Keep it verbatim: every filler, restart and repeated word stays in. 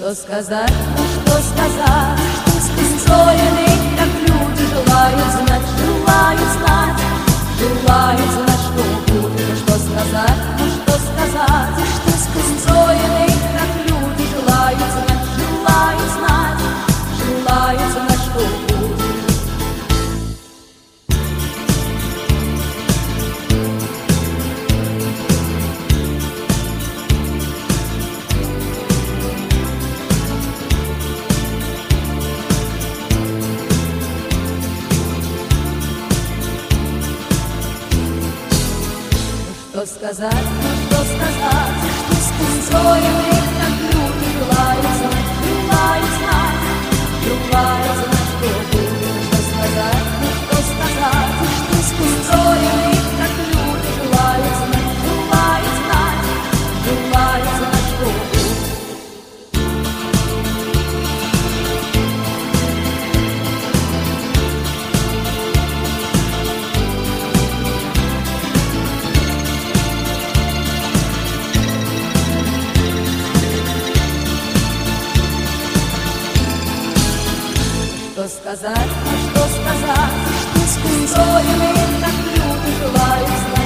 Что сказать, ну что сказать, что спокойны, как люди желают знать, желают знать, желают знать, что будет. Что сказать, ну что сказать, что спокойны, как люди желают знать, желают знать, желают знать, что будет. Что сказать, ну что сказать, что спокойны, как люди желают знать, желают знать, желают знать, что будет. Что сказать, ну что сказать, что спокойны, как люди желают знать, желают знать, желают знать, что будет. Что сказать, ну что сказать, что спокойны, как люди желают знать.